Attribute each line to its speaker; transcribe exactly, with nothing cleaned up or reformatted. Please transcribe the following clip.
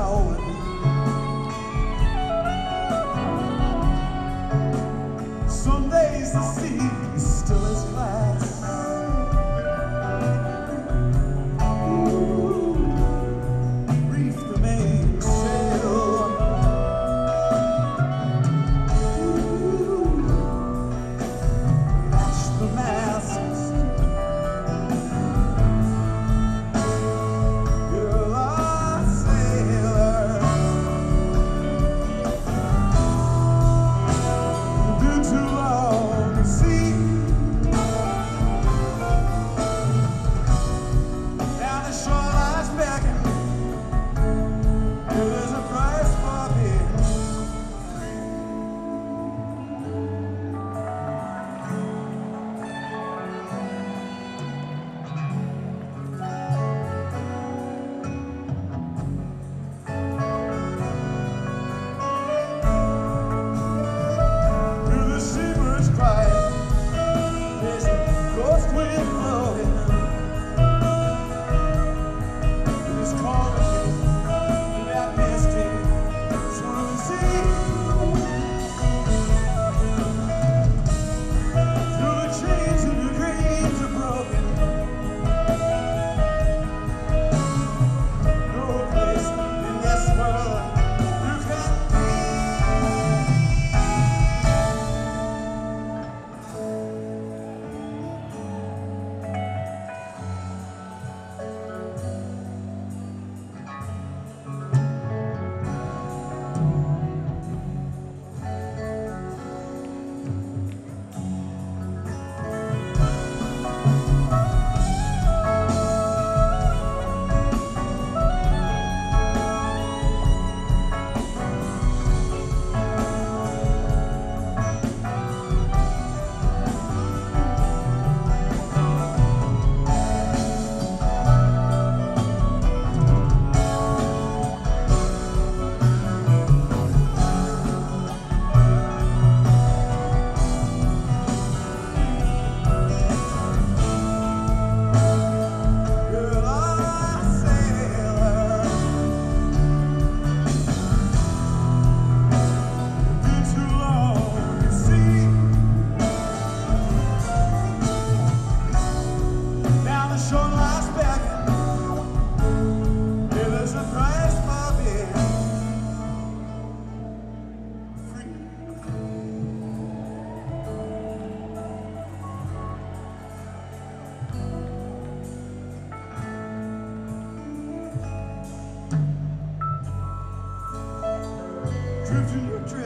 Speaker 1: going. Some days the sea is still as glass. Ooh, reef the mainsail. Ooh, lash the masts. You're a sailor. Been too long to see. Now the shore lies begging. There's a price for being free. Through the seabirds crying, there's a ghost wind blowing. It is calling you to that misty swirling sea. Through the chains of your dreams are broken. No place in this world you can be. You're a sailor. Been too long to see. Now the shore lies begging. There's a price for being free. Drifting your dreams.